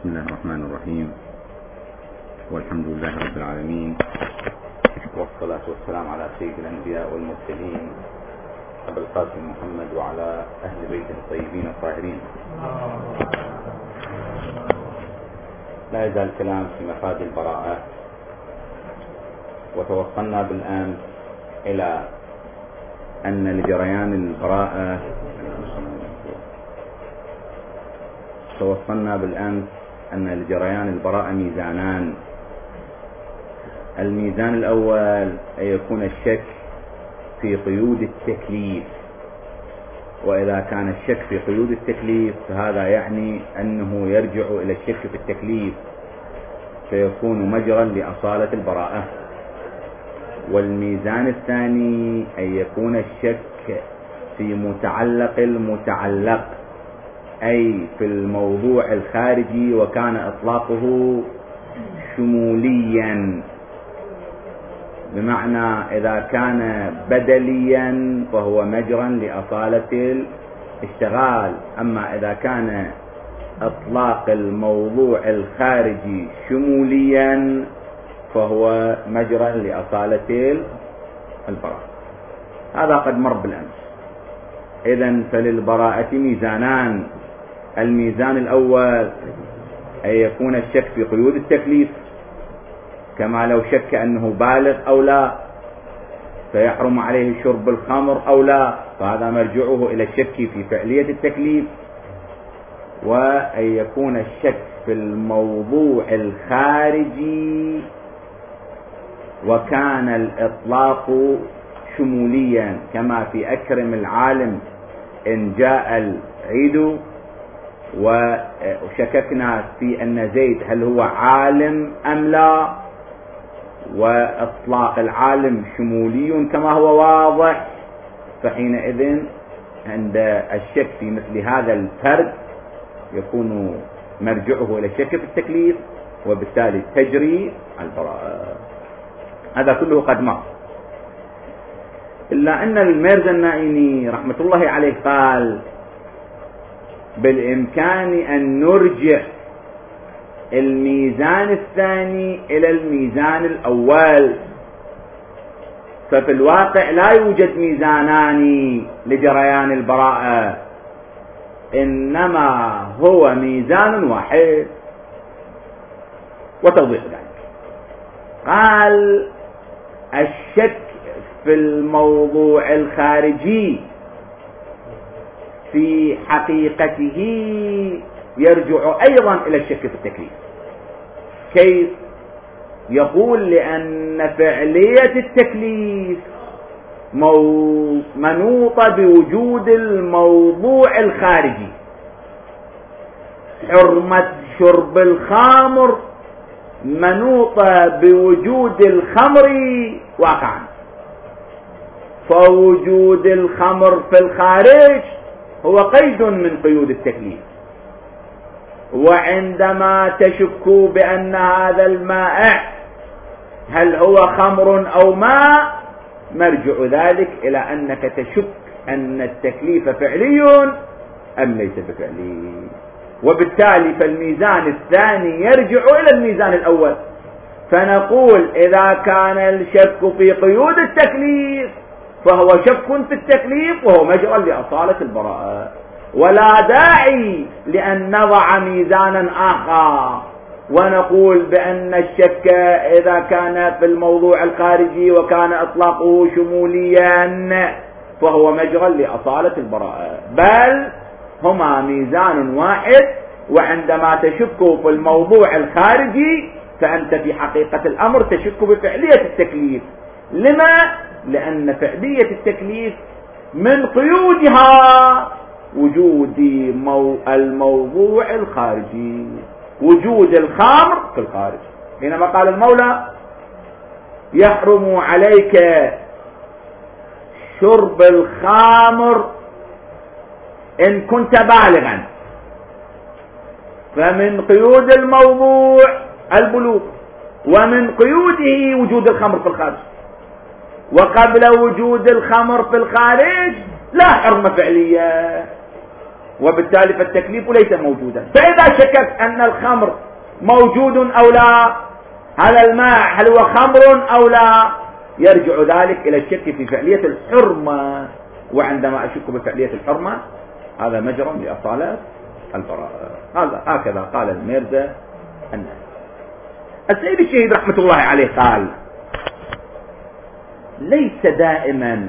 بسم الله الرحمن الرحيم، والحمد لله رب العالمين، والصلاة والسلام على سيد الأنبياء والمرسلين أبي القاسم محمد وعلى أهل بيته الطيبين الطاهرين. لا يزال الكلام في مفاد البراءة، وتوصلنا بالأمس إلى أن لجريان البراءة ميزانان. الميزان الأول أن يكون الشك في قيود التكليف، وإذا كان الشك في قيود التكليف فهذا يعني أنه يرجع إلى الشك في التكليف، فيكون مجرا لأصالة البراءة. والميزان الثاني أن يكون الشك في متعلق المتعلق، أي في الموضوع الخارجي، وكان إطلاقه شموليا، بمعنى إذا كان بدليا فهو مجرا لأصالة الاشتغال. أما إذا كان إطلاق الموضوع الخارجي شموليا فهو مجرا لأصالة البراءة. هذا قد مر بالأمس. إذن فللبراءة ميزانان. الميزان الأول أن يكون الشك في قيود التكليف، كما لو شك أنه بالغ أو لا، فيحرم عليه شرب الخمر أو لا، فهذا مرجعه إلى الشك في فعلية التكليف. وأن يكون الشك في الموضوع الخارجي وكان الإطلاق شموليا، كما في أكرم العالم إن جاء العيد، وشككنا في أن زيد هل هو عالم أم لا، وإطلاق العالم شمولي كما هو واضح، فحينئذ عند الشك في مثل هذا الفرد يكون مرجعه إلى الشك في التكليف، وبالتالي تجري البراءة. هذا كله قد مر، إلا أن الميرزا النائمي رحمة الله عليه قال بالإمكان أن نرجع الميزان الثاني إلى الميزان الأول، ففي الواقع لا يوجد ميزانان لجريان البراءة، إنما هو ميزان واحد. وتوضيح ذلك قال الشك في الموضوع الخارجي في حقيقته يرجع أيضا إلى الشك في التكليف. كيف؟ يقول لأن فعلية التكليف منوطة بوجود الموضوع الخارجي. حرمة شرب الخمر منوطة بوجود الخمر واقعا، فوجود الخمر في الخارج هو قيد من قيود التكليف. وعندما تشك بأن هذا المائع هل هو خمر أو ماء، مرجع ذلك إلى أنك تشك أن التكليف فعلي أم ليس بفعلي، وبالتالي فالميزان الثاني يرجع إلى الميزان الأول. فنقول إذا كان الشك في قيود التكليف فهو شك في التكليف، وهو مجرى لأصالة البراءة، ولا داعي لأن نضع ميزانا آخر ونقول بأن الشك إذا كان في الموضوع الخارجي وكان إطلاقه شموليا فهو مجرى لأصالة البراءة، بل هما ميزان واحد. وعندما تشك في الموضوع الخارجي فأنت في حقيقة الأمر تشك بفعلية التكليف. لما؟ لأن فعلية التكليف من قيودها وجود الموضوع الخارجي، وجود الخمر في الخارج. حينما قال المولى يحرم عليك شرب الخمر إن كنت بالغا، فمن قيود الموضوع البلوغ، ومن قيوده وجود الخمر في الخارج. وقبل وجود الخمر في الخارج لا حرمة فعلية، وبالتالي فالتكليف ليس موجودا. فإذا شككت أن الخمر موجود أو لا، هذا الماء هل هو خمر أو لا، يرجع ذلك إلى الشك في فعلية الحرمة. وعندما أشك بفعلية الحرمة هذا مجرى لأصالة البراءة. هذا هكذا قال الميرزا الناس. السيد الشهيد رحمة الله عليه قال: ليس دائما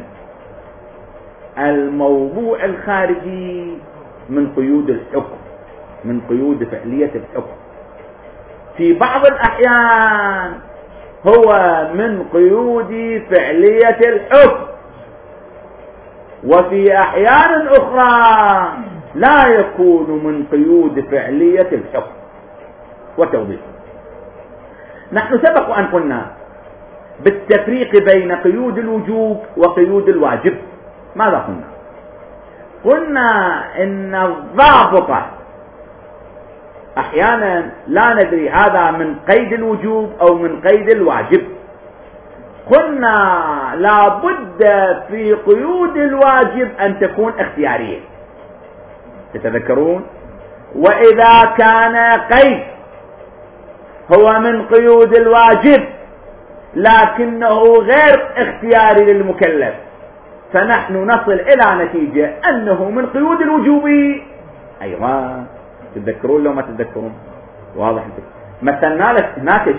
الموضوع الخارجي من قيود الحكم، من قيود فعلية الحكم. في بعض الأحيان هو من قيود فعلية الحكم، وفي أحيان أخرى لا يكون من قيود فعلية الحكم. وتوضيح: نحن سبق أن قلنا بالتفريق بين قيود الوجوب وقيود الواجب. ماذا قلنا؟ قلنا إن الضابط أحيانا لا ندري هذا من قيد الوجوب أو من قيد الواجب. قلنا لا بد في قيود الواجب أن تكون اختيارية، تتذكرون؟ وإذا كان قيد هو من قيود الواجب لكنه غير اختياري للمكلف، فنحن نصل إلى نتيجة أنه من قيود الوجوب أيضا. تتذكرون لو ما تتذكرون؟ واضح. مثلنا هناك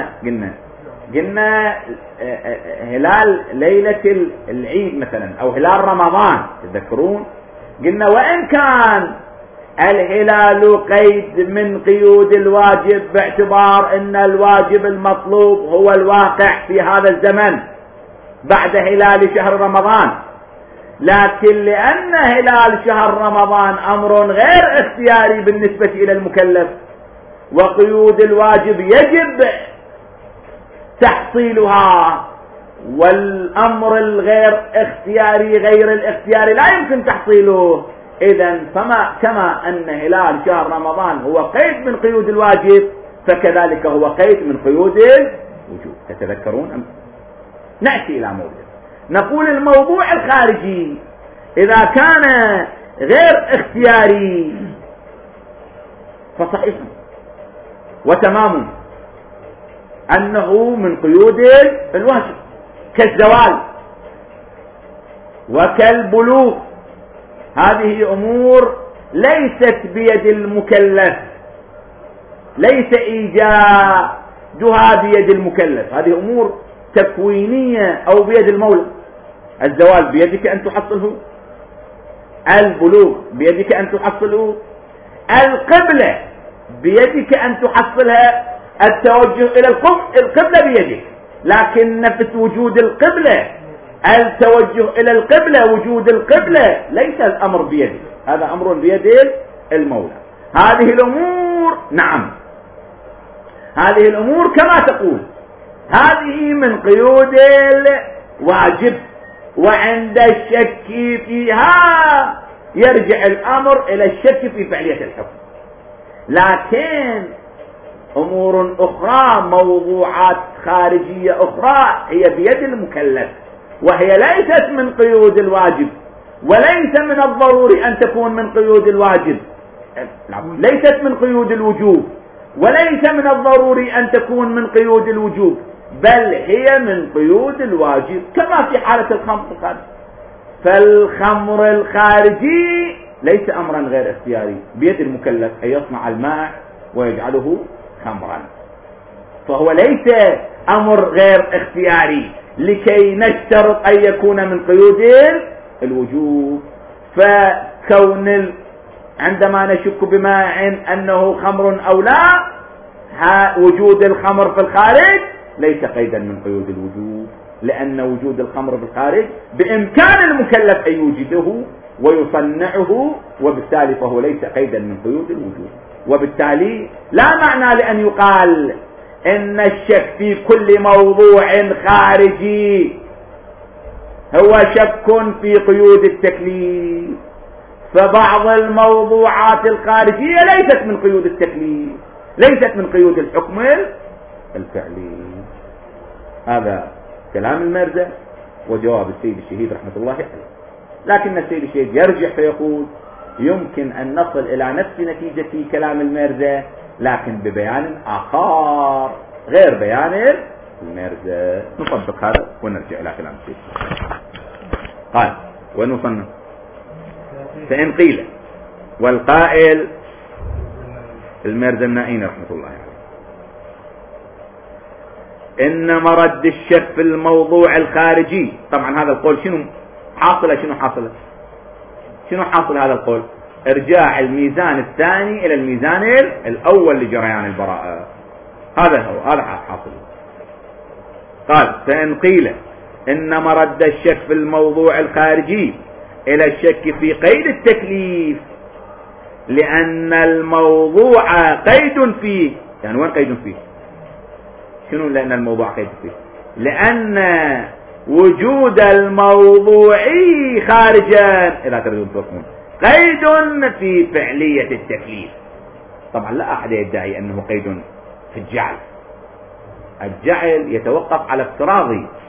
قلنا هلال ليلة العيد مثلا أو هلال رمضان، تتذكرون؟ قلنا وإن كان الهلال قيد من قيود الواجب باعتبار أن الواجب المطلوب هو الواقع في هذا الزمن بعد هلال شهر رمضان، لكن لأن هلال شهر رمضان أمر غير اختياري بالنسبة إلى المكلف، وقيود الواجب يجب تحصيلها، والأمر الغير اختياري غير الاختياري لا يمكن تحصيله، إذن كما أن هلال شهر رمضان هو قيد من قيود الواجب فكذلك هو قيد من قيود الوجوب. تتذكرون؟ نأتي إلى موضوع، نقول الموضوع الخارجي إذا كان غير اختياري فصحيح وتمام أنه من قيود الواجب، كالزوال وكالبلوغ. هذه أمور ليست بيد المكلف، ليس إيجادها بيد المكلف، هذه أمور تكوينية أو بيد المولى. الزوال بيدك أن تحصله، البلوغ بيدك أن تحصله، القبلة بيدك أن تحصلها، التوجه إلى القبلة بيدك، لكن نفس وجود القبلة، التوجه إلى القبلة، وجود القبلة ليس الأمر بيدك، هذا أمر بيد المولى. هذه الأمور نعم، هذه الأمور كما تقول هذه من قيود الواجب، وعند الشك فيها يرجع الأمر إلى الشك في فعلية الحكم. لكن أمور أخرى، موضوعات خارجية أخرى هي بيد المكلف، وهي ليست من قيود الواجب، وليس من الضروري أن تكون من قيود الواجب، ليست من قيود الوجوب، وليس من الضروري أن تكون من قيود الوجوب، بل هي من قيود الواجب، كما في حالة الخمر الخارجي. فالخمر الخارجي ليس أمرا غير اختياري، بيد المكلف أن يصنع الماء ويجعله خمرا، فهو ليس أمر غير اختياري لكي نشترط أن يكون من قيود الوجوب. فكون عندما نشك بماء أنه خمر أو لا، وجود الخمر في الخارج ليس قيدا من قيود الوجوب، لأن وجود الخمر في الخارج بإمكان المكلف أن يوجده ويصنعه، وبالتالي فهو ليس قيدا من قيود الوجوب. وبالتالي لا معنى لأن يقال إن الشك في كل موضوع خارجي هو شك في قيود التكليف، فبعض الموضوعات الخارجية ليست من قيود التكليف، ليست من قيود الحكم الفعلي. هذا كلام المرزا وجواب السيد الشهيد رحمة الله عليه. لكن السيد الشهيد يرجع فيقول يمكن أن نصل إلى نفس نتيجة كلام الميرزا لكن ببيان آخر غير بيان الميرزا. نطبق هذا ونرجع إلى كلام الشيخ. قال ونصنف فإن قيل والقائل الميرزا النائين رحمة الله عليه إن مرد الشك في الموضوع الخارجي. طبعا هذا القول شنو حاصل هذا القول؟ ارجاع الميزان الثاني الى الميزان الاول لجريان البراءة. هذا حاصل. قال فإن قيل إن مرد الشك في الموضوع الخارجي الى الشك في قيد التكليف لأن الموضوع قيد فيه. يعني وين قيد فيه؟ شنو لأن الموضوع قيد فيه؟ لأن وجود الموضوع خارجا إذا تريدون تفهمون قيد في فعلية التكليف. طبعا لا أحد يدعي أنه قيد في الجعل. الجعل يتوقف على افتراض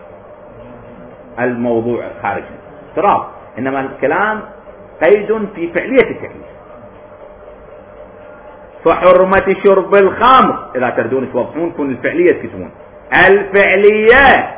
الموضوع خارجا افتراض، إنما الكلام قيد في فعلية التكليف. فحرمة شرب الخمر إذا تردون توضحون كون الفعلية تكتبون الفعلية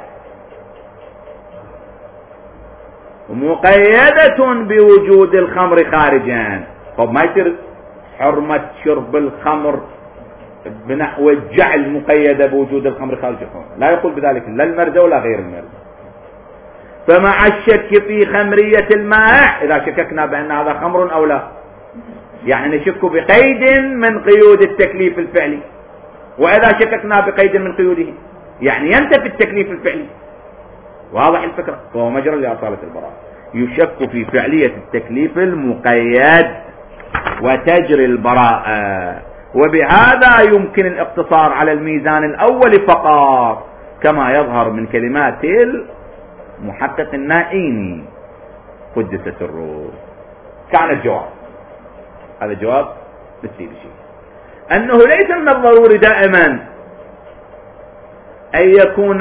مقيدة بوجود الخمر خارجا. طب ما يصير حرمة شرب الخمر بنحو الجعل مقيدة بوجود الخمر خارجا، لا يقول بذلك لا المرزا ولا غير المرزا. فمع الشك في خمرية الماء إذا شككنا بأن هذا خمر أو لا، يعني نشك بقيد من قيود التكليف الفعلي، وإذا شككنا بقيد من قيوده يعني ينتفي التكليف الفعلي. واضح الفكرة؟ فهو مجرى لأصالة البراءة. يشك في فعلية التكليف المقيد وتجري البراءة، وبهذا يمكن الاقتصار على الميزان الأول فقط كما يظهر من كلمات المحقق النائيني قدس سره. كان الجواب هذا جواب بالسيد الشيخ أنه ليس من الضروري دائما أن يكون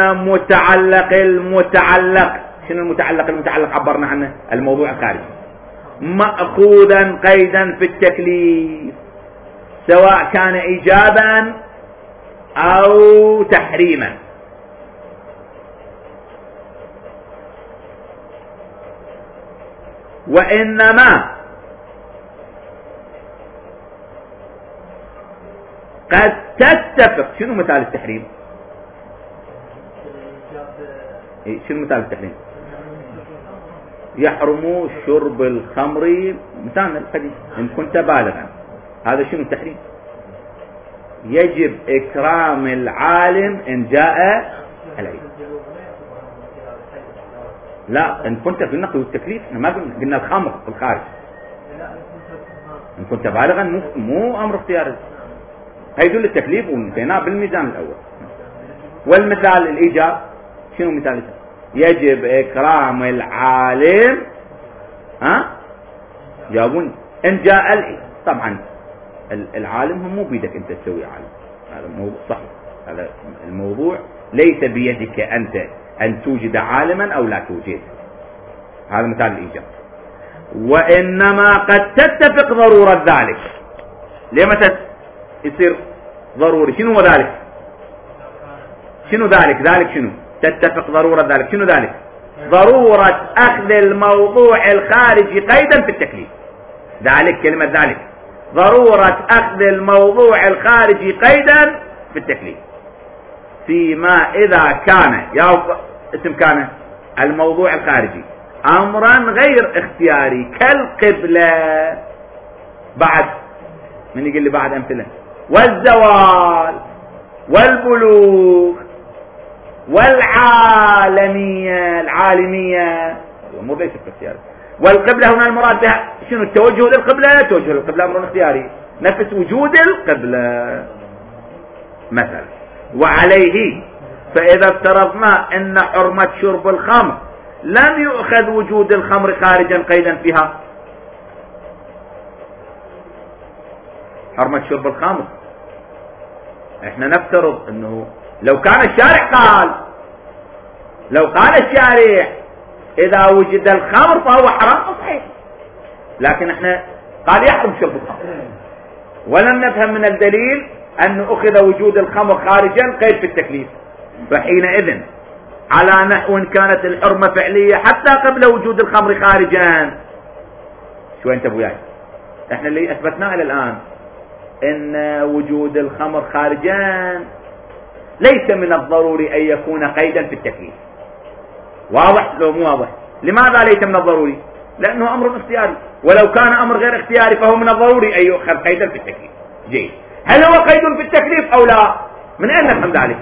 المتعلق شنو المتعلق عبرنا عنه الموضوع الخارجي مأخوذا قيدا في التكليف سواء كان إيجابا أو تحريما. وإنما قد تتفق. شنو مثال التحريم؟ شنو مثال التحريم؟ يحرم شرب الخمر مثال الحديث إن كنت بالغا. هذا شنو التحريم؟ يجب إكرام العالم إن جاء العيد. لا إن كنت في النقل والتكليف احنا ما قلنا الخمر في الخارج. إن كنت بالغا مو أمر اختياري، هيدل التكليف وانتهينا بالميزان الأول. والمثال الإيجاب شنو مثال؟ يجب إكرام العالم جاوبون إن جاء العيد. طبعا العالم هم مو بيدك أنت تسوي عالم، هذا الموضوع صحيح. هذا الموضوع ليس بيدك أنت أن توجد عالما أو لا توجد. هذا مثال الإيجاب. وإنما قد تتفق ضرورة ذلك. ليه يصير ضروري؟ شنو هو ذلك؟ شنو ذلك شنو تتفق ضرورة ذلك؟ شنو ذلك؟ ضرورة أخذ الموضوع الخارجي قيدا في التكليف. ذلك كلمة ذلك ضرورة أخذ الموضوع الخارجي قيدا في التكليف فيما إذا كان اسم كان الموضوع الخارجي أمرا غير اختياري كالقبلة. بعد من يقول لي بعد أمثلة؟ والزوال والبلوغ العالمية الأمور ليست اختيارية. والقبلة هنا المراد بها شنو؟ التوجه للقبلة. توجه للقبلة أمر اختياري، نفس وجود القبلة مثلا. وعليه فإذا افترضنا أن حرمة شرب الخمر لم يؤخذ وجود الخمر خارجا قيدا فيها. حرمة شرب الخمر احنا نفترض انه لو كان الشارع إذا وجد الخمر فهو حرام صحيح، لكن احنا قال يحرم شرب الخمر. ولم نفهم من الدليل أن أخذ وجود الخمر خارجا قيد في التكليف، فحينئذ على نحو كانت الحرمة فعلية حتى قبل وجود الخمر خارجا. شو انت وياي؟ احنا اللي اثبتناه الى الان ان وجود الخمر خارجا ليس من الضروري ان يكون قيدا في التكليف. واضح لو مو واضح؟ لماذا ليس من الضروري؟ لانه امر اختياري، ولو كان امر غير اختياري فهو من الضروري ان يؤخذ قيدا في التكليف. جيد، هل هو قيد في التكليف او لا؟ من اين نفهم ذلك؟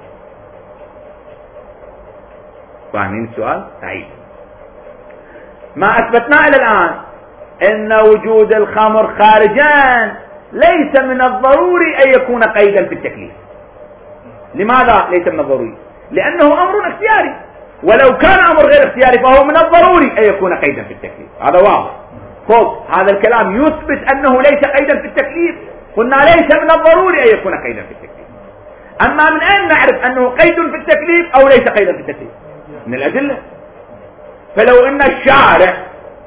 فاهمين السؤال؟ عيد. ما اثبتناه الى الان ان وجود الخمر خارجا ليس من الضروري ان يكون قيدا في التكليف. لماذا ليس من الضروري؟ لانه امر اختياري، ولو كان امر غير اختياري فهو من الضروري ان يكون قيدا في التكليف. هذا واضح. خب هذا الكلام يثبت انه ليس قيدا في التكليف. قلنا ليس من الضروري ان يكون قيدا في التكليف. اما من اين نعرف انه قيد في التكليف او ليس قيدا في التكليف؟ من الادله. فلو ان الشارع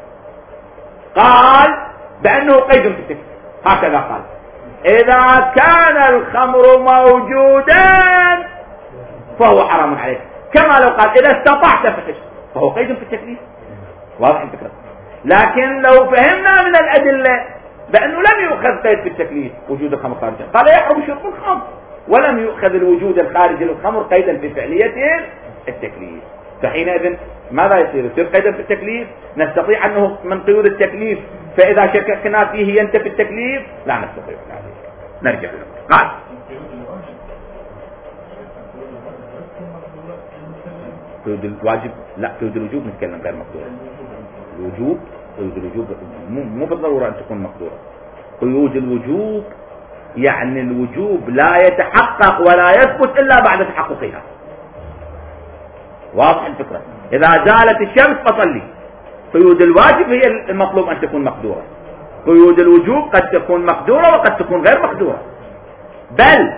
قال بانه قيد في التكليف، هكذا قال: اذا كان الخمر موجودا فهو حرام عليك، كما لو قال اذا استطعت فحش، فهو قيد في التكليف. واضح الفكره؟ لكن لو فهمنا من الادله بانه لم يؤخذ قيد في التكليف وجود الخمر خارجا، قال يحرم شرب الخمر، ولم يؤخذ الوجود الخارجي للخمر قيدا في فعليه التكليف. فحينئذ ماذا يصير؟ يصير قيدا في التكليف؟ نستطيع انه من قيود التكليف فاذا شككنا فيه ينتفي التكليف؟ لا نستطيع ذلك. نرجع له. قال قيود الواجب، لا قيود الوجوب نتكلم غير مقدورة. الوجوب قيود الوجوب مو بالضرورة ان تكون مقدورة. قيود الوجوب يعني الوجوب لا يتحقق ولا يثبت الا بعد تحققها. واضح الفكرة؟ اذا زالت الشمس فصلي. قيود الواجب هي المطلوب ان تكون مقدورة. قيود الوجوب قد تكون مقدورة وقد تكون غير مقدورة. بل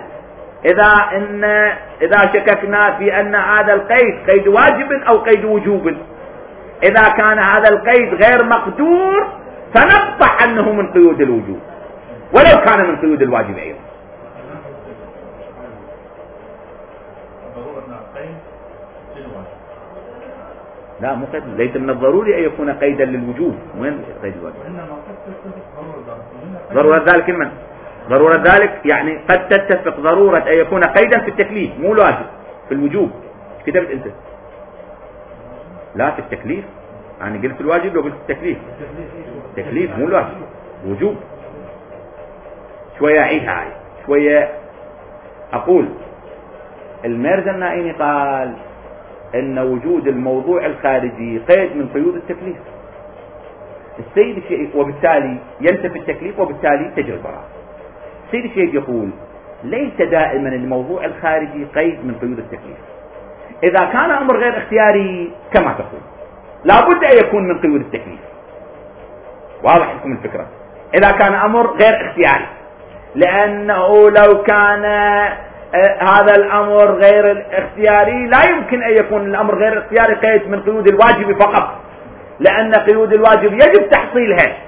اذا شككنا في ان هذا القيد قيد واجب او قيد وجوب، اذا كان هذا القيد غير مقدور فنقطع انه من قيود الوجوب ولو كان من قيود الواجب ايضا. لا مو قيد، ليس من الضروري ان يكون قيدا للوجوب. وين قيد الواجب؟ ضرورة ذلك من؟ ضرورة ذلك يعني قد تتفق ضرورة ان يكون قيدا في التكليف مو الواجب، في الوجوب. ايش كتبت انت؟ لا في التكليف. يعني قلت الواجب لو قلت التكليف. التكليف مو الواجب، الوجوب. شوية اعيدها هاي شوية. اقول الميرزا النائيني قال ان وجود الموضوع الخارجي قيد من قيود التكليف. السيد الشيخ وبالتالي ينتفي التكليف وبالتالي تجري البراءة. السيد الشيخ يقول ليس دائما الموضوع الخارجي قيد من قيود التكليف. اذا كان امر غير اختياري كما تقول لابد ان يكون من قيود التكليف. واضح لكم الفكرة؟ اذا كان امر غير اختياري، لانه لو كان هذا الامر غير الاختياري لا يمكن ان يكون الامر غير الاختياري قيد من قيود الواجب فقط، لان قيود الواجب يجب تحصيلها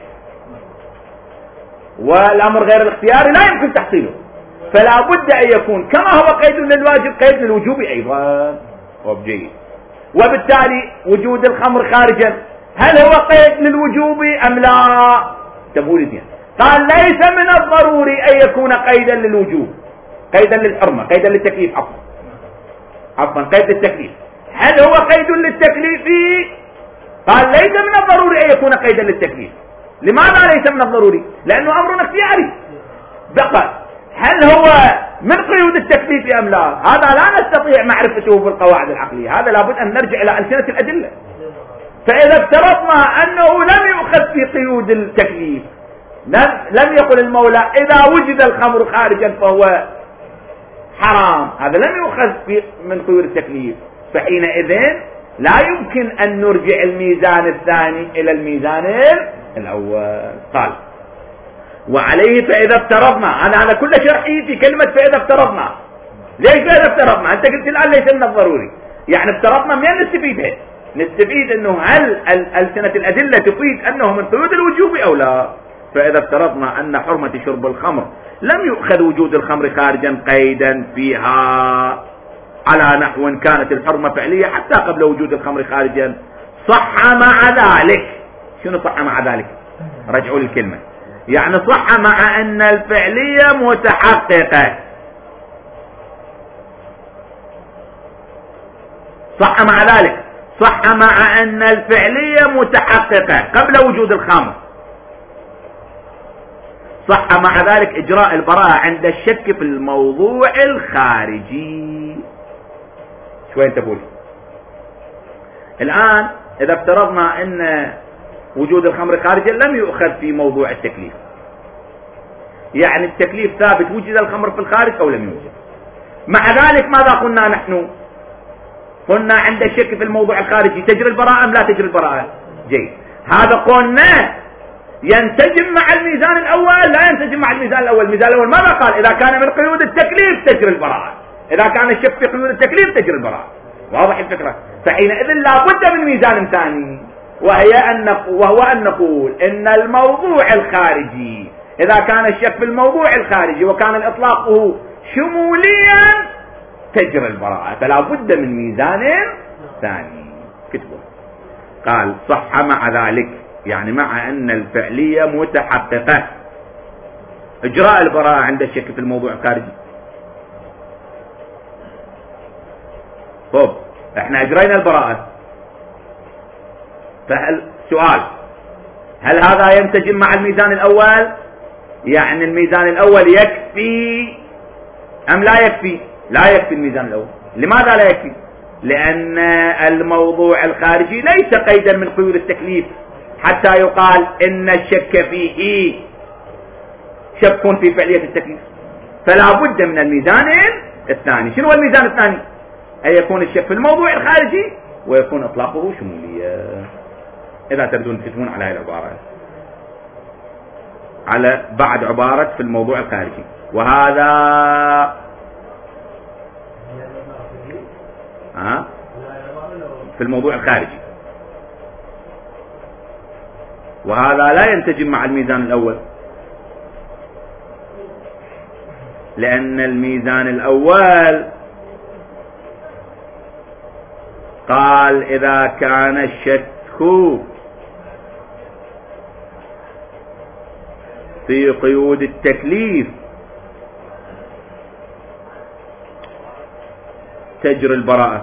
والامر غير الاختياري لا يمكن تحصيله. فلا بد ان يكون كما هو قيد للواجب قيد للوجوب ايضا. وبجيد. وبالتالي وجود الخمر خارجا هل هو قيد للوجوب ام لا؟ تقول لي قال ليس من الضروري ان يكون قيدا للوجوب، قيدا للحرمة، قيدا للتكليف. عفوا قيد للتكليف. هل هو قيد للتكليف؟ قال ليس من الضروري ان يكون قيدا للتكليف. لماذا ليس من الضروري؟ لانه امر اختياري. بقى هل هو من قيود التكليف ام لا؟ هذا لا نستطيع معرفته بالقواعد العقلية، هذا لابد ان نرجع الى ألسنة الادلة. فاذا افترضنا انه لم يؤخذ في قيود التكليف، لم يقل المولى اذا وجد الخمر خارجا فهو حرام، هذا لم يؤخذ من قيود التكليف، فحينئذ لا يمكن ان نرجع الميزان الثاني الى الميزان الاول. قال وعليه فاذا افترضنا، انا كل شرحي في كلمة فاذا افترضنا. ليش فاذا افترضنا؟ انت قلت الان ليس من الضروري، يعني افترضنا منين نستفيدها؟ نستفيد انه هل ألسنة الادلة تفيد انه من قيود الوجوب او لا؟ فإذا افترضنا أن حرمة شرب الخمر لم يؤخذ وجود الخمر خارجا قيدا فيها على نحو كانت الحرمة فعلية حتى قبل وجود الخمر خارجا، صح مع ذلك. شنو صح مع ذلك؟ رجعوا الكلمة. يعني صح مع أن الفعلية متحققة، صح مع ذلك، صح مع أن الفعلية متحققة قبل وجود الخمر، صح مع ذلك إجراء البراءة عند الشك في الموضوع الخارجي. شوي تقول الآن إذا افترضنا أن وجود الخمر خارجا لم يؤخذ في موضوع التكليف، يعني التكليف ثابت وجد الخمر في الخارج أو لم يوجد. مع ذلك ماذا قلنا نحن؟ قلنا عند الشك في الموضوع الخارجي تجري البراءة أم لا تجري البراءة؟ جيد، هذا قلنا ينسجم مع الميزان الأول، لا ينسجم مع الميزان الأول. الميزان الأول ماذا قال؟ إذا كان من قيود التكليف تجري البراءة، إذا كان الشك في قيود التكليف تجري البراءة. واضح الفكرة؟ فحينئذ لا بد من ميزان ثاني، وهو أن نقول إن الموضوع الخارجي إذا كان الشك في الموضوع الخارجي وكان الإطلاق شموليا تجري البراءة، فلا بد من ميزان ثاني. كتبه قال صح مع ذلك، يعني مع أن الفعلية متحققة، إجراء البراءة عند الشك في الموضوع الخارجي. طب احنا اجرينا البراءة، فهل سؤال هل هذا ينسجم مع الميزان الأول؟ يعني الميزان الأول يكفي أم لا يكفي؟ لا يكفي الميزان الأول. لماذا لا يكفي؟ لأن الموضوع الخارجي ليس قيدا من قيود التكليف حتى يقال إن الشك فيه شك في فعلية التكليف، فلا بد من الميزان الثاني. شنو هو الميزان الثاني؟ أن يكون الشك في الموضوع الخارجي ويكون إطلاقه شمولية. إذا تردون تكتبون على هذه العبارة، على بعد عبارة في الموضوع الخارجي، وهذا في الموضوع الخارجي، وهذا لا ينسجم مع الميزان الأول، لأن الميزان الأول قال إذا كان الشك في قيود التكليف تجري البراءة،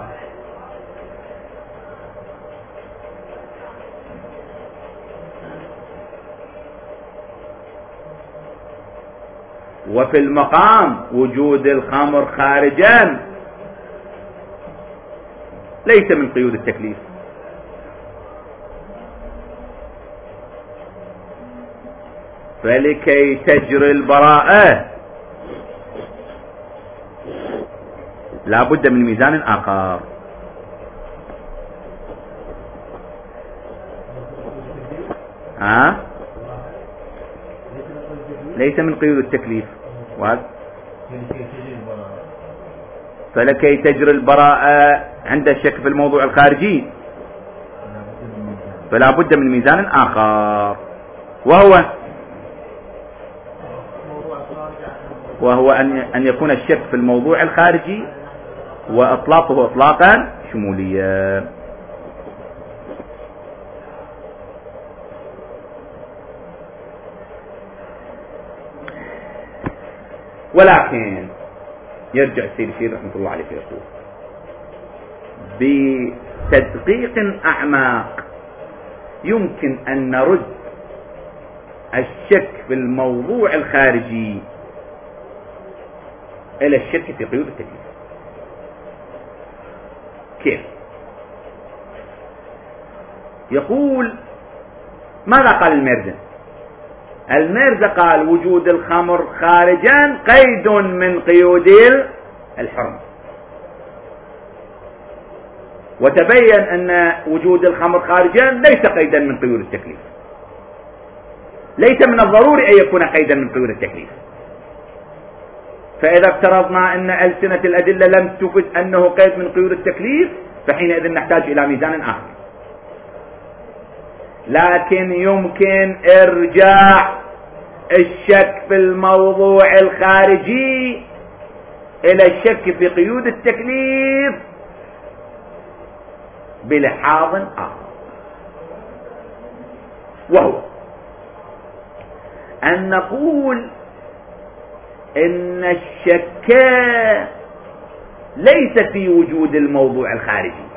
وفي المقام وجود الخمر خارجا ليس من قيود التكليف، فلكي تجري البراءة لا بد من ميزان آخر. ليس من قيود التكليف، فلكي تجري البراءة عند الشك في الموضوع الخارجي فلا بد من ميزان آخر، وهو أن يكون الشك في الموضوع الخارجي وإطلاقه إطلاقا شموليا. ولكن يرجع السيد الشيخ رحمة الله عليه يقول بتدقيق أعماق يمكن أن نرد الشك في الموضوع الخارجي إلى الشك في قيود التكليف. كيف؟ يقول ماذا قال الميرزا؟ الميرزا قال وجود الخمر خارجا قيد من قيود الحرمة، وتبين أن وجود الخمر خارجا ليس قيدا من قيود التكليف، ليس من الضروري أن يكون قيدا من قيود التكليف. فإذا افترضنا أن ألسنة الأدلة لم تفد أنه قيد من قيود التكليف فحينئذ نحتاج إلى ميزان آخر. لكن يمكن إرجاع الشك في الموضوع الخارجي إلى الشك في قيود التكليف بلحاظ آخر، وهو أن نقول إن الشك ليس في وجود الموضوع الخارجي،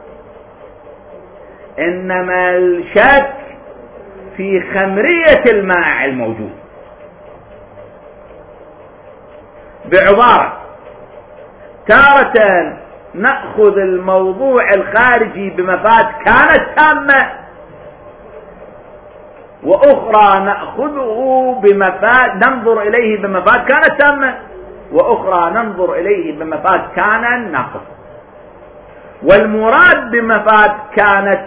إنما الشك في خمرية المائع الموجود. بعبارة، تارة نأخذ الموضوع الخارجي بمفاد كانت تامة، وأخرى نأخذه بمفاد ننظر إليه بمفاد كانت تامة، وأخرى ننظر إليه بمفاد كان ناقصة. والمراد بمفاد كانت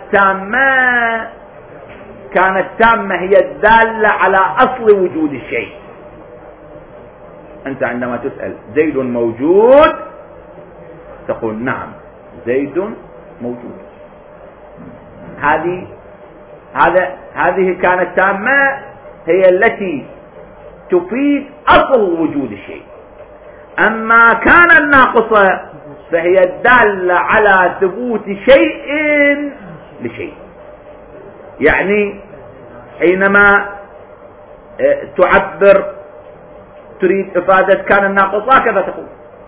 تامة هي الدالة على أصل وجود الشيء. أنت عندما تسأل زيد موجود تقول نعم زيد موجود، هذه كانت تامة هي التي تفيد أصل وجود الشيء. أما كان الناقصة فهي الدالة على ثبوت شيء لشيء. يعني حينما تعبر تريد إفادة كان الناقصة كذا تقول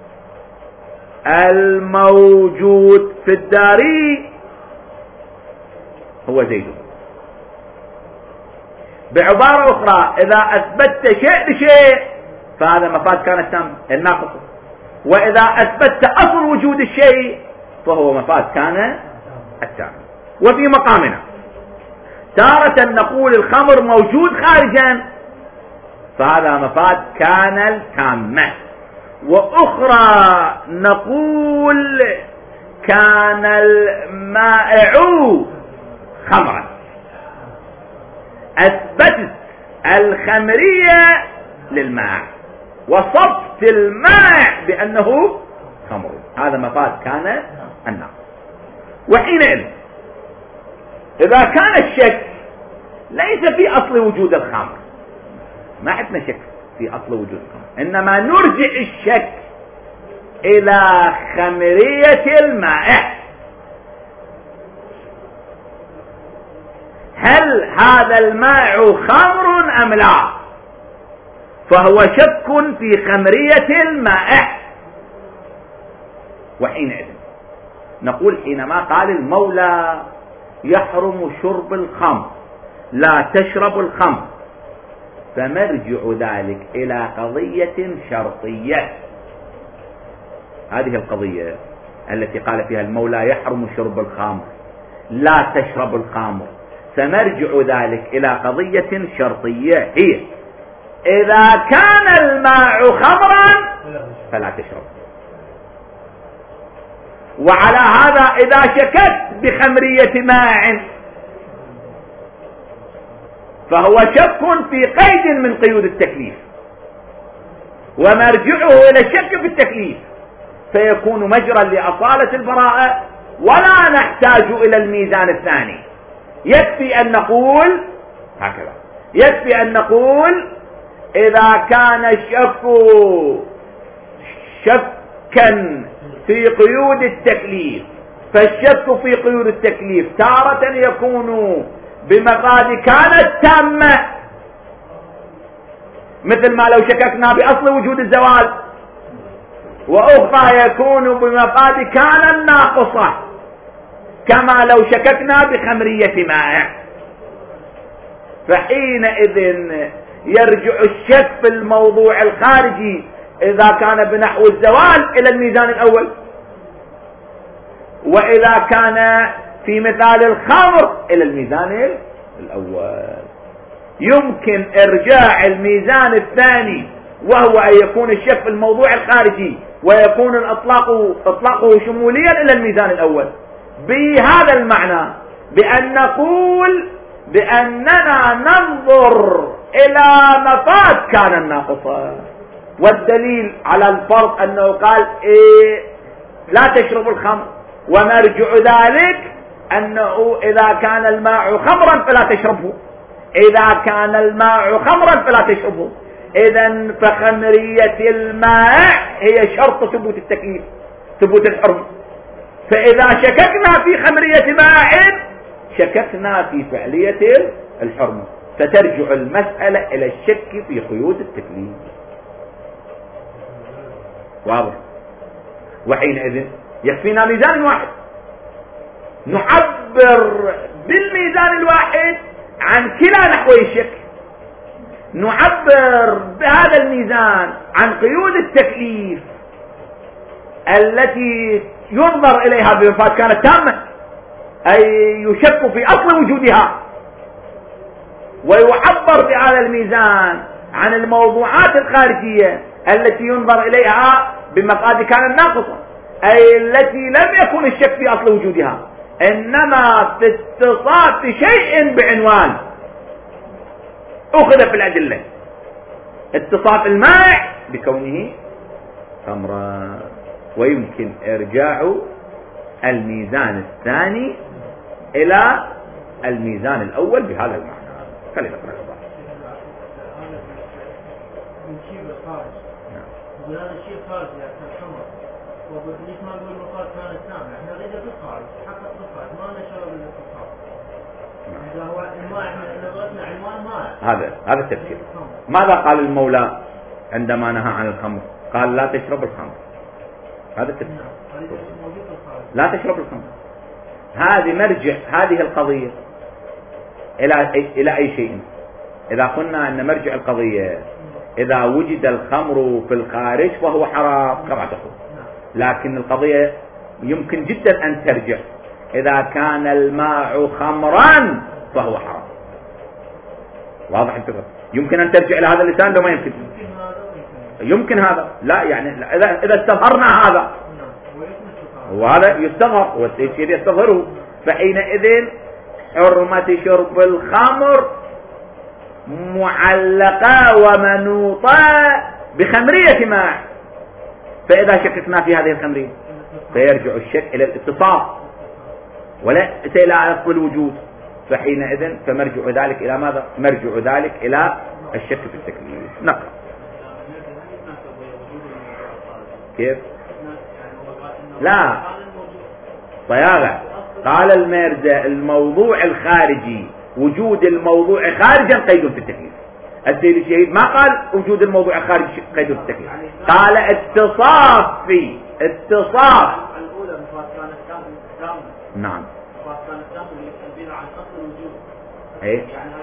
الموجود في الدار هو زيد. بعبارة أخرى، إذا أثبتت شيء لشيء فهذا مفاد كانت تام الناقصة، وإذا أثبتت أصل وجود الشيء فهو مفاد كان التام. وفي مقامنا تارة نقول الخمر موجود خارجا فهذا مفاد كان التامة، وأخرى نقول كان المائع خمرا، أثبتت الخمرية للماء وصفت الماء بأنه خمر، هذا مفاد كان الناقص. وحينئذ إذا كان الشك ليس في أصل وجود الخمر، ما عندنا شك في أصل وجود الخمر، إنما نرجع الشك إلى خمرية المائع. هل هذا الماء خمر أم لا؟ فهو شك في خمرية المائع. وحينئذ نقول حينما قال المولى يحرم شرب الخمر لا تشرب الخمر، فمرجع ذلك إلى قضية شرطية. هذه القضية التي قال فيها المولى يحرم شرب الخمر لا تشرب الخمر، فمرجع ذلك إلى قضية شرطية هي إذا كان الماء خمرا فلا تشرب. وعلى هذا إذا شكت بخمرية ماء فهو شك في قيد من قيود التكليف، ومرجعه إلى الشك في التكليف، فيكون مجرا لأصالة البراءة ولا نحتاج إلى الميزان الثاني. يكفي أن نقول هكذا، يكفي أن نقول إذا كان الشك شكا في قيود التكليف، فالشك في قيود التكليف تارة يكون بمفاد كانت تامة، مثل ما لو شككنا بأصل وجود الزوال، وأخرى يكون بمفاد كان الناقصة كما لو شككنا بخمرية مائع. فحينئذ يرجع الشك في الموضوع الخارجي إذا كان بنحو الزوال إلى الميزان الأول، وإذا كان في مثال الخمر إلى الميزان الأول. يمكن إرجاع الميزان الثاني وهو أن يكون الشك في الموضوع الخارجي ويكون إطلاقه شموليا إلى الميزان الأول، بهذا المعنى بأن نقول بأننا ننظر إلى مفاد كان الناقصة. والدليل على الفرق أنه قال لا تشرب الخمر، ومرجع ذلك أنه إذا كان الماء خمرا فلا تشربه. إذا كان الماء خمرا فلا تشربه. إذن فخمرية الماء هي شرط ثبوت التكليف، ثبوت الحرمة. فإذا شككنا في خمرية ماء شككنا في فعلية الحرمة، فترجع المسألة إلى الشك في قيود التكليف. واضح؟ وحينئذ يكفينا ميزان واحد، نعبر بالميزان الواحد عن كلا نحوي الشك. نعبر بهذا الميزان عن قيود التكليف التي ينظر إليها بوفاة كانت تامة، أي يشك في أصل وجودها، ويعبر بهذا الميزان عن الموضوعات الخارجية التي ينظر إليها بمفاد كانت ناقصة، أي التي لم يكن الشك في أصل وجودها، إنما في اتصاف شيء بعنوان أخذ في الأدلة، اتصاف الماء بكونه خمرا. ويمكن إرجاع الميزان الثاني إلى الميزان الأول بهذا المعنى. خلينا نقرأ بعض. هذا الشيء خارج يعني الخمر، وليش ما نقول المقال كانت سامة؟ احنا نريد بالخارج، حقق بالخارج، ما نشرب الا بالخارج. اذا هو الماء احنا نظرتنا عنوان ماء. هذا التفسير. ماذا قال المولى عندما نهى عن الخمر؟ قال لا تشرب الخمر. هذا التفسير. لا تشرب الخمر. هذه مرجع هذه القضية إلى أي شيء؟ إذا قلنا أن مرجع القضية إذا وجد الخمر في الخارج فهو حرام كما تقول، لكن القضية يمكن جدا أن ترجع إذا كان الماء خمرا فهو حرام. واضح الفكرة؟ يمكن أن ترجع إلى هذا اللسان لو ما يمكن. يمكن هذا لا يعني إذا استظهرنا هذا وهذا يستظهر والتيسير يستظهره، فحينئذ حرمة شرب الخمر معلقة ومنوطة بخمرية ماء. فإذا شككنا في هذه الخمرية فيرجع الشك إلى الاتصاف ولا إلى أصل الوجود، فحينئذ فمرجع ذلك إلى ماذا؟ مرجع ذلك إلى الشك في التكليف. نقرأ. كيف؟ لا صياغة. قال الميرزا الموضوع الخارجي، وجود الموضوع خارجا قيد في التكليف. السيد الشهيد ما قال وجود الموضوع الخارجي قيد في التكليف، قال اتصاف في اتصاف. نعم. ايه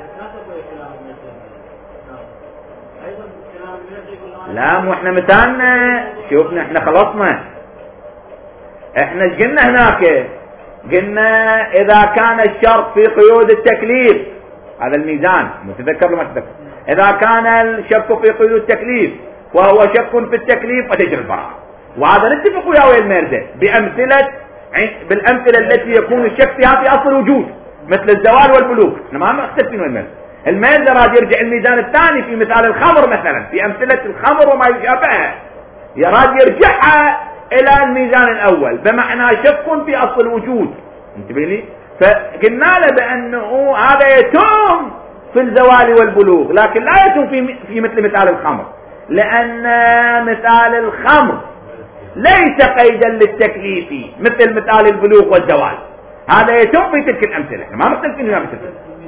لا مو احنا مثالنا شوفنا احنا خلصنا. احنا ايش قلنا هناك؟ قلنا اذا كان الشرط في قيود التكليف، هذا الميزان متذكر ولا ما تذكر؟ اذا كان الشك في قيود التكليف وهو شك في التكليف فتجري البراءة. وهذا نتفق ويا الميرزا بالامثله التي يكون الشك فيها في اصل الوجود مثل الزوال والبلوغ. احنا ما مختلفين ويا الميرزا راد يرجع الميزان الثاني في مثال الخمر مثلا، في امثله الخمر وما يشابهها، يراد يرجعها الى الميزان الاول بمعنى شك في اصل الوجود. انتبه لي. فقلنا له بانه هذا يتم في الزوال والبلوغ، لكن لا يتم في مثال الخمر، لان مثال الخمر ليس قيدا للتكليف مثل مثال البلوغ والزوال. هذا يتم في تلك الامثله. ما مختلفين ويا مثل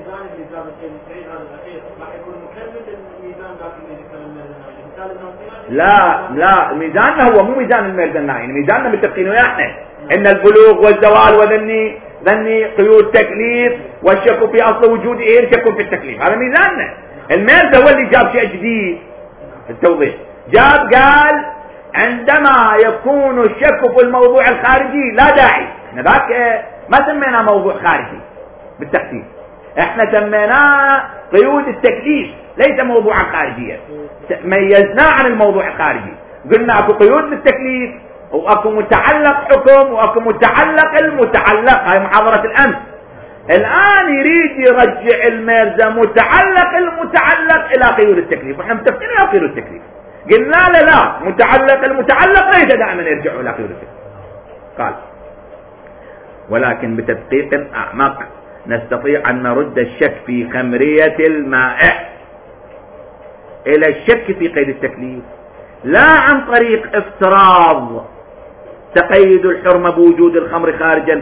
لا ميزاننا هو مو ميزان الميزان، ميزاننا متفقين ويا احنا ان البلوغ والزوال وذني قيود تكليف والشك في اصل وجوده شك في التكليف، هذا ميزاننا. الميرزا هو اللي جاب شيء جديد في التوضيح، قال عندما يكون الشك في الموضوع الخارجي لا داعي. احنا ذاك ما سمينا موضوع خارجي بالتحديد، احنا سميناه قيود التكليف ليس موضوعا خارجيا، ميزناه عن الموضوع الخارجي. قلنا اكو قيود للتكليف واكو متعلق حكم واكو متعلق المتعلق. هاي محاضرة الامس. الان يريد يرجع الميرزا متعلق المتعلق الى قيود التكليف، واحنا متفقين الى قيود التكليف. قلنا لا متعلق المتعلق ليس دائما يرجعوا الى قيود التكليف. قال ولكن بتدقيق اعمق نستطيع أن نرد الشك في خمرية المائع إلى الشك في قيد التكليف، لا عن طريق افتراض تقيد الحرمة بوجود الخمر خارجا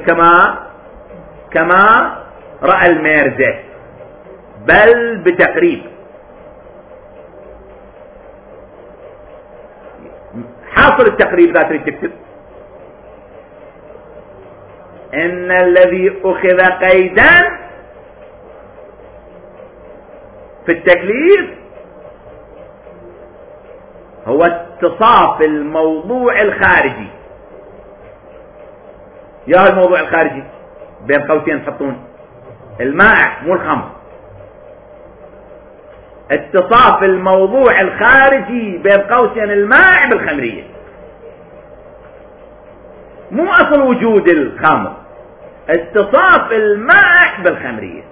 كما رأى الميرزة، بل بتقريب. حاصل التقريب ذات تريد تكتب إن الذي أخذ قيدا في التكليف هو اتصاف الموضوع الخارجي. يا الموضوع الخارجي بين قوسين تحطون المائع مو الخمر، اتصاف الموضوع الخارجي بين قوسين المائع بالخمرية، مو أصل وجود الخمر، اتصاف المائع بالخمرية.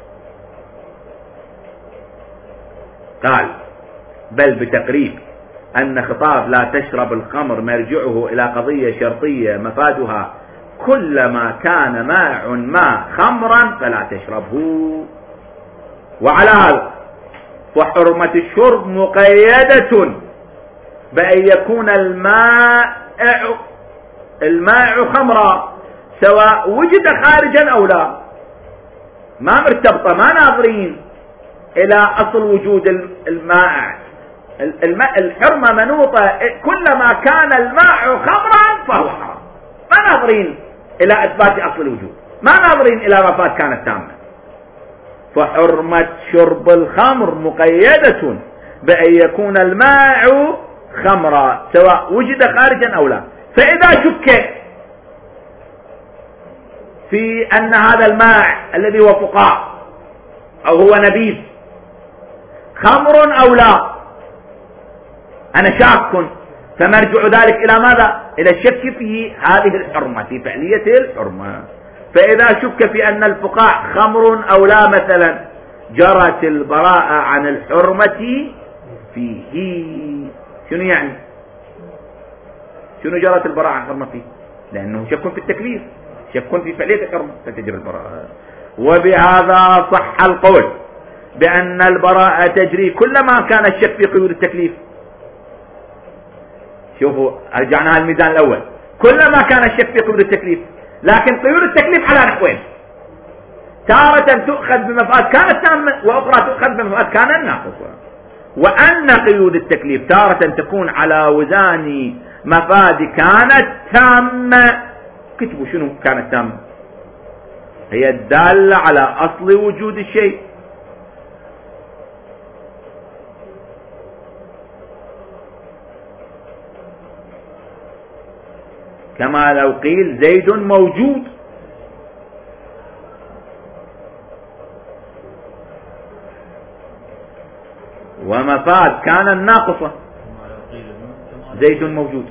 قال بل بتقريب أن خطاب لا تشرب الخمر مرجعه إلى قضية شرطية مفادها كلما كان مائع ما خمرا فلا تشربه. وعلى هذا فحرمة الشرب مقيدة بأن يكون المائع خمرا سواء وجد خارجا أو لا، ما مرتبطة، ما ناظرين إلى أصل وجود المائع. الحرمة منوطة كلما كان المائع خمرا فهو حرام، ما ناظرين إلى إثبات أصل الوجود، ما ناظرين إلى مفاد كانت تامة. فحرمة شرب الخمر مقيدة بأن يكون المائع خمرا سواء وجد خارجا أو لا. فإذا شك في أن هذا الماء الذي هو فقاع أو هو نبيذ خمر أو لا، أنا شاك، فمرجع ذلك إلى ماذا؟ إلى الشك في هذه الحرمة، في فعلية الحرمة. فإذا شك في أن الفقاع خمر أو لا مثلا جرت البراءة عن الحرمة فيه. شنو يعني؟ شنو جرت البراءة عن الحرمة فيه؟ لأنه شك في التكليف، شك في فعلية الحرمة فتجري البراءة. وبهذا صح القول بأن البراءة تجري كلما كان الشك في قيود التكليف. شوفوا رجعنا الميزان الأول، كلما كان الشك في قيود التكليف، لكن قيود التكليف على نحوين: تارة تؤخذ بمفاد كانت تامة، وأخرى تؤخذ بمفاد كانت ناقصة. وأن قيود التكليف تارة تكون على وزان مفاد كانت تامة. كتبوا شنو كانت تامة؟ هي الدالة على أصل وجود الشيء. كما لو قيل زيد موجود، ومفاد كان الناقصة زيد موجود.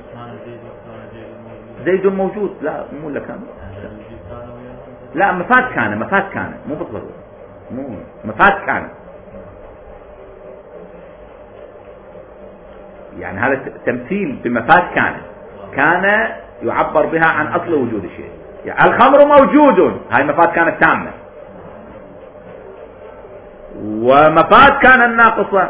زيد موجود لا مو لك كان، لا مفاد كان مو بالضرورة، مو مفاد كان، يعني هذا تمثيل بمفاد كان يعبر بها عن أصل وجود الشيء. يعني الخمر موجود، هاي مفاد كانت تامة. ومفاد كان الناقصة،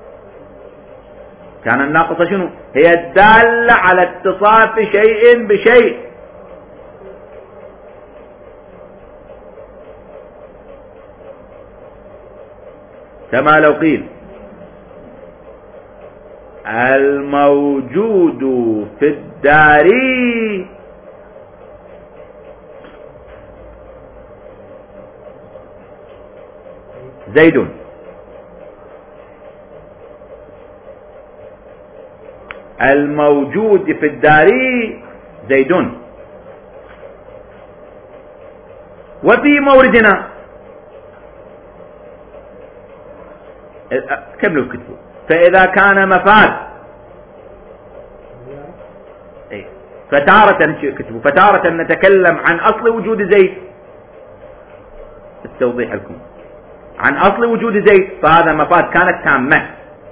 كان الناقصة شنو؟ هي الدالة على اتصاف شيء بشيء. كما لو قيل الموجود في الدار زيد، الموجود في الدار زيد. وفي موردنا كملوا الكتب. فإذا كان مفاد فتارة نتكلم عن أصل وجود زيد، التوضيح لكم عن أصل وجود زيد، فهذا مفاد كانت تامة.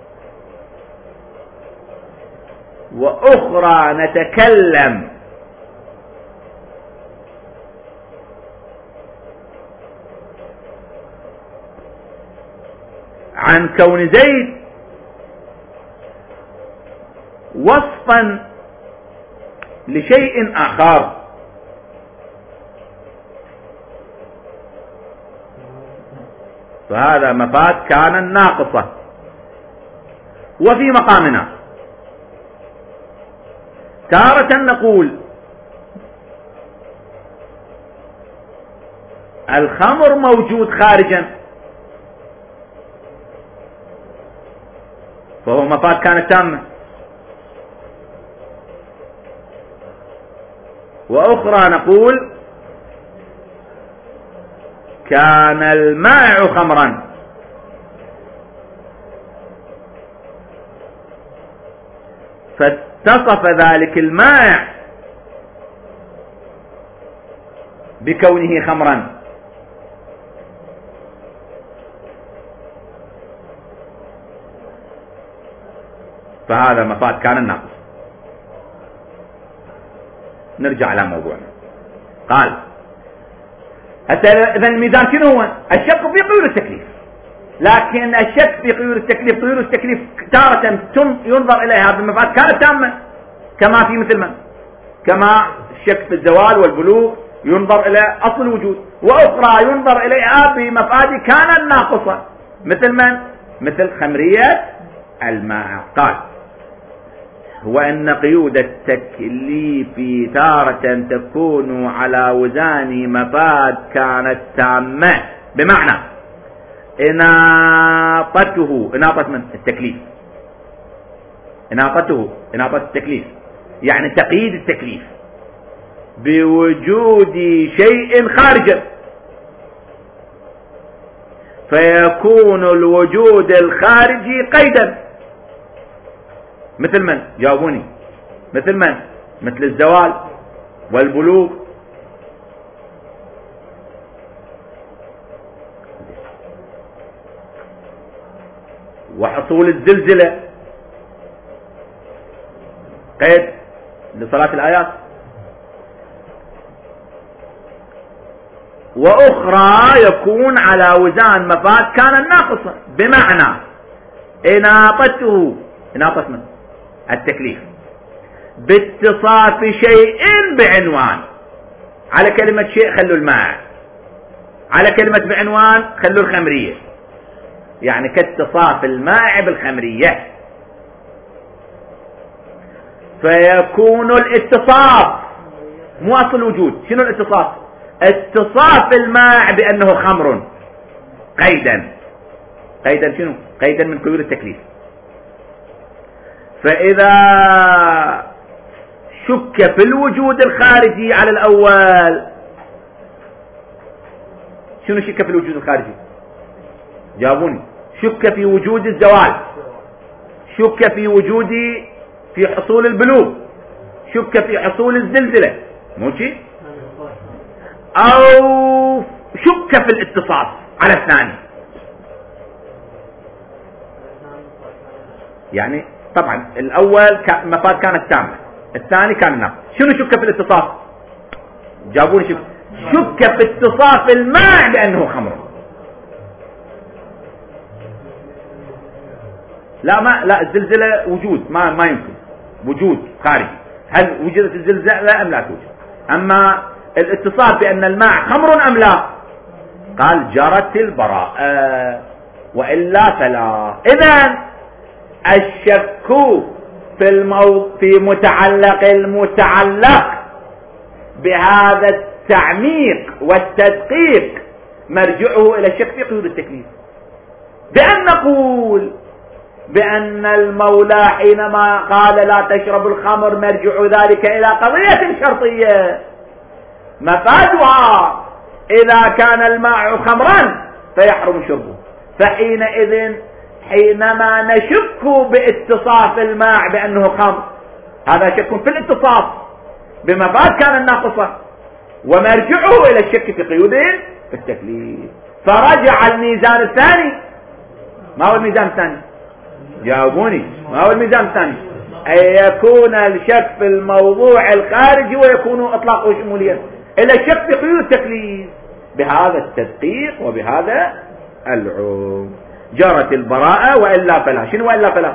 وأخرى نتكلم عن كون زيد وصفا لشيء آخر، فهذا مفاد كان ناقصة. وفي مقامنا تارة نقول الخمر موجود خارجا فهو مفاد كانت تامة، وأخرى نقول كان المائع خمرا فاتصف ذلك المائع بكونه خمرا، فهذا مفاد كان الناقص. نرجع على موضوعنا. قال إذا الميزان شنو هو؟ الشك في قيود التكليف، لكن الشك في قيود التكليف، قيود التكليف تارة ينظر إليها بمفاد كانت تامة كما في مثل من كما الشك في الزوال والبلوغ ينظر إلى أصل الوجود، وأخرى ينظر إليها بمفاد كان ناقصة مثل من؟ مثل خمرية الماء. قال وأن قيود التكليف تارة تكون على وزان مفاد كانت تامة، بمعنى إناطة من التكليف، إناطة التكليف يعني تقييد التكليف بوجود شيء خارج، فيكون الوجود الخارجي قيدا. مثل من؟ جاوبوني. مثل من؟ مثل الزوال والبلوغ وحصول الزلزلة قيد لصلاة الآيات، وأخرى يكون على وزان مفاد كان ناقصا، بمعنى إناطة من التكليف باتصاف شيء بعنوان. على كلمة شيء خلوا الماء، على كلمة بعنوان خلوا الخمرية، يعني كاتصاف الماء بالخمرية، فيكون الاتصاف مو أصل الوجود. شنو الاتصاف؟ اتصاف الماء بأنه خمر قيدا شنو؟ قيدا من قيود التكليف. فإذا شك في الوجود الخارجي على الأول، شنو شك في الوجود الخارجي؟ جاوبوني. شك في وجود الزوال، شك في حصول البلوغ، شك في حصول الزلزلة، مو شيء؟ أو شك في الاتصاف على الثاني، يعني طبعا الأول مفاد كانت تامة، الثاني كان ناقص. شنو شك في الاتصاف؟ جاوبوني. شك في اتصاف الماء بأنه خمر. لا الزلزلة وجود ما يمكن وجود خارجي. هل وجدت الزلزلة؟ لا أم لا توجد. أما الاتصاف بأن الماء خمر أم لا، قال جرت البراءة وإلا فلا. إذن الشك في متعلق المتعلق بهذا التعميق والتدقيق مرجعه إلى الشك في قيود التكليف، بأن نقول بأن المولى حينما قال لا تشرب الخمر مرجع ذلك إلى قضية شرطية مفادها إذا كان الماء خمرا فيحرم شربه. فحينئذ حينما نشك باتصاف الماء بأنه خمر، هذا شك في الاتصاف بمفاد كان الناقصة، ومرجعه إلى الشك في قيود التكليف. فرجع الميزان الثاني. ما هو الميزان الثاني؟ جاوبوني. ما هو الميزان الثاني؟ أن يكون الشك في الموضوع الخارجي ويكون إطلاقه شموليا إلى الشك في قيود التكليف بهذا التدقيق وبهذا العمق. جرت البراءة وإلا فلا. شنو وإلا فلا؟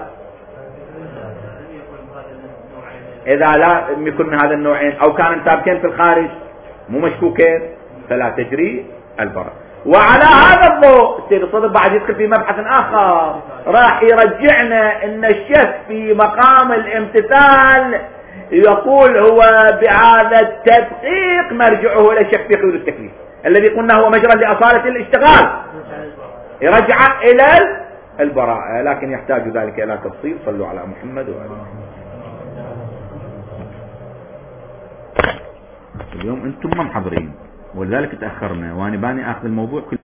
إذا لا يكون من هذا النوعين أو كان سابقين في الخارج مو مشكوكين فلا تجري البراءة. وعلى هذا الضوء السيد الصدر بعد يدخل في مبحث آخر راح يرجعنا ان الشك في مقام الامتثال يقول هو بهذا التدقيق مرجعه الى الشك في قيود التكليف الذي قلنا هو مجرى لأصالة الاشتغال، يرجع الى البراءة، لكن يحتاج ذلك الى تفصيل. صلوا على محمد وعلى اليوم انتم ما محضرين ولذلك تأخرنا، وانا باني اخذ الموضوع كله.